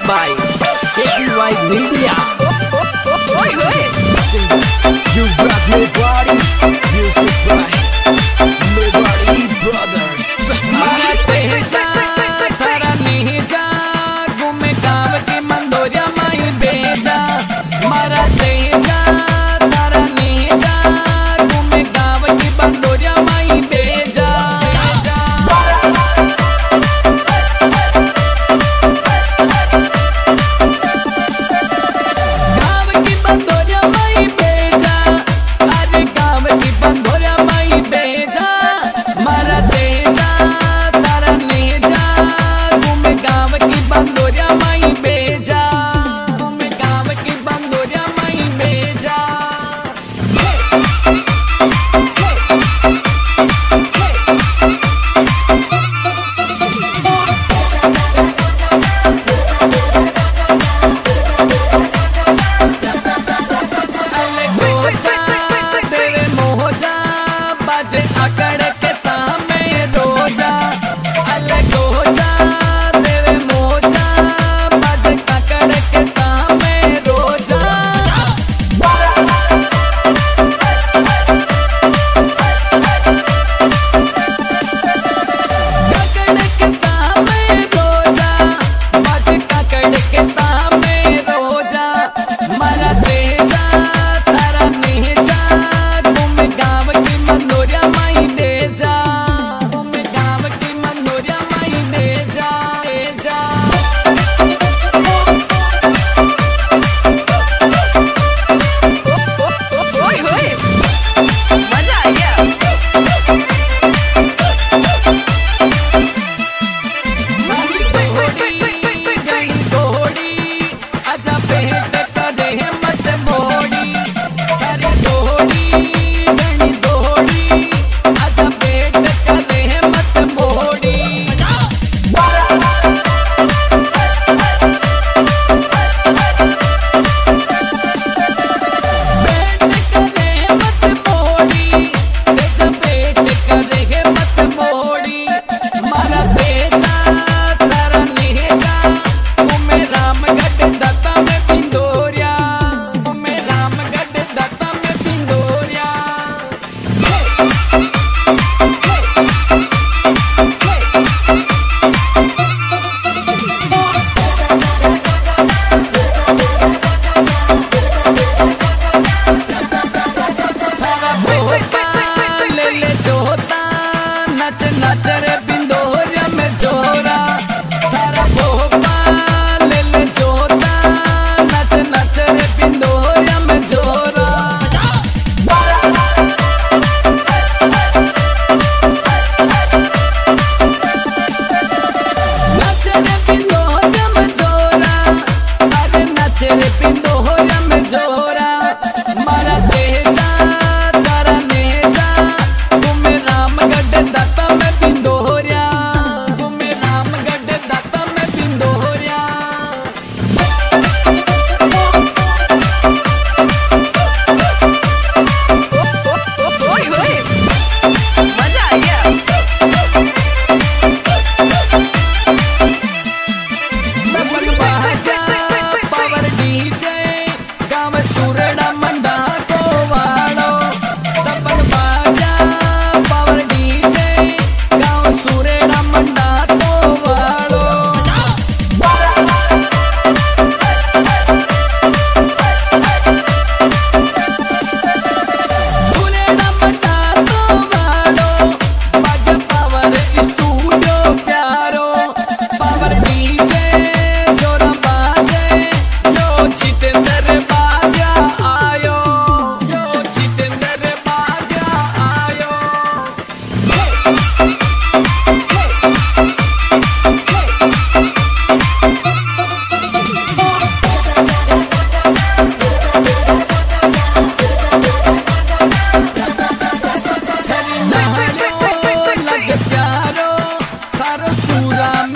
by KPY Media. You rock my body, music by Megari Brothers. मरते जा तारा नहीं जा घूमे गाँव की मंदोरिया माई बेजा मरते जा तारा नहीं जा घूमे गाँव की मंदोरिया माई बेजा गाँव की बंदोरिया माई बेजा अरे गाँव की बंदोरिया माई बेजा मरते जा तारा नहीं जा घूमे गाँव की बंदोरिया माई बेजा घूमे गाँव की बंदोरिया माई बेजा अले गोजा तेरे मोजा बाजे अकड़ के तामे रोजा अले गोजा तेरे मोजा बाजे अकड़ के तामे रोजा अकड़ के तामे रोजा बाजे अकड़ के तामे रोजा मरते जा तारा नहीं जा घूमे गाँव की मंदोरिया माई बेजा घूमे गाँव की मंदोरिया माई बेजा बेजा मजा आ गया घड़ी घोड़ी आजा पेट करे मत मोड़ी अरे घोड़ी घड़ी घोड़ी आजा पेट करे मत मोड़ी पेट करे मत मोड़ी तेजा पेट करे मत मोड़ी मारा बेजा तारा नहीं जा घूमे रामगढ़ दत्ता में पिंदोरिया घूमे रामगढ़ दत्ता में पिंदोरिया तारा भोपा ले ले जोता नच नच रे पिंदोरिया में जोरा तारा भोपा ले ले जोता नच नच रे पिंदोरिया में जोरा नच रे पिंदोरिया में जोरा अरे नच रे पिंदोरिया में जोरा मारा तेजा तारा नहीं जा घूमे रामगढ़ दत्ता में पिंदोरिया घूमे रामगढ़ दत्ता में पिंदोरिया मजा आ गया दबंग बाजा पावर डीजे गाँव सूरड़ा मंडा को वाड़ो दबंग बाजा पावर डीजे गाँव सूरड़ा मंडा को वाड़ो सूरड़ा मंडा को वाड़ो बाजा पावर स्टूडियो प्यारो पावर डीजे जोरा बाजे यो जितेंद्र बाजा आयो यो जितेंद्र बाजा आयो लग प्यारो तारो सूरा